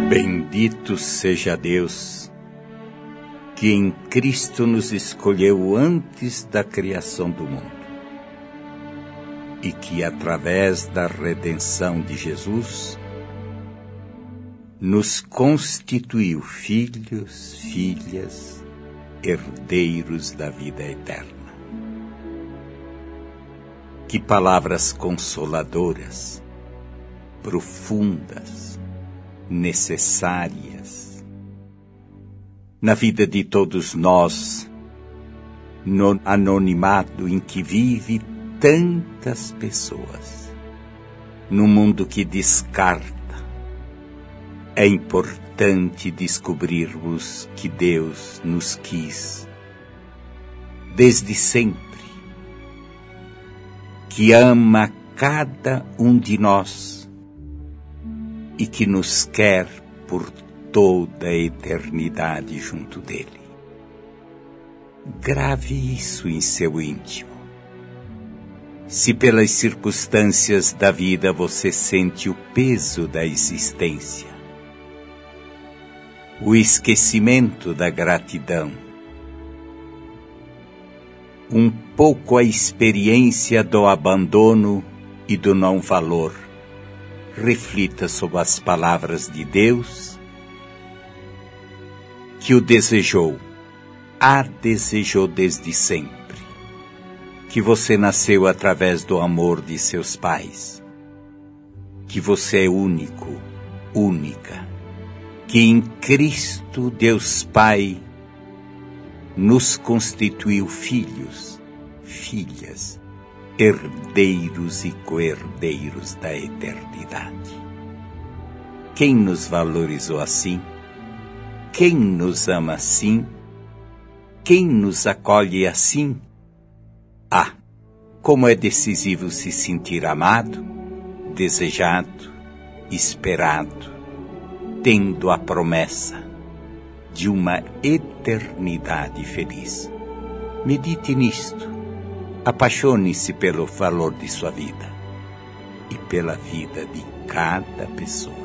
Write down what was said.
Bendito seja Deus, que em Cristo nos escolheu antes da criação do mundo e que, através da redenção de Jesus, nos constituiu filhos, filhas, herdeiros da vida eterna. Que palavras consoladoras, profundas, necessárias na vida de todos nós, no anonimato em que vive tantas pessoas, no mundo que descarta. É importante descobrirmos que Deus nos quis desde sempre, que ama cada um de nós e que nos quer por toda a eternidade junto dele. Grave isso em seu íntimo. Se pelas circunstâncias da vida você sente o peso da existência, o esquecimento da gratidão, um pouco a experiência do abandono e do não valor, reflita sobre as palavras de Deus, que o desejou, a desejou desde sempre, que você nasceu através do amor de seus pais, que você é único, única, que em Cristo Deus Pai nos constituiu filhos, filhas, herdeiros e co-herdeiros da eternidade. Quem nos valorizou assim? Quem nos ama assim? Quem nos acolhe assim? Ah, como é decisivo se sentir amado, desejado, esperado, tendo a promessa de uma eternidade feliz. Medite nisto. Apaixone-se pelo valor de sua vida e pela vida de cada pessoa.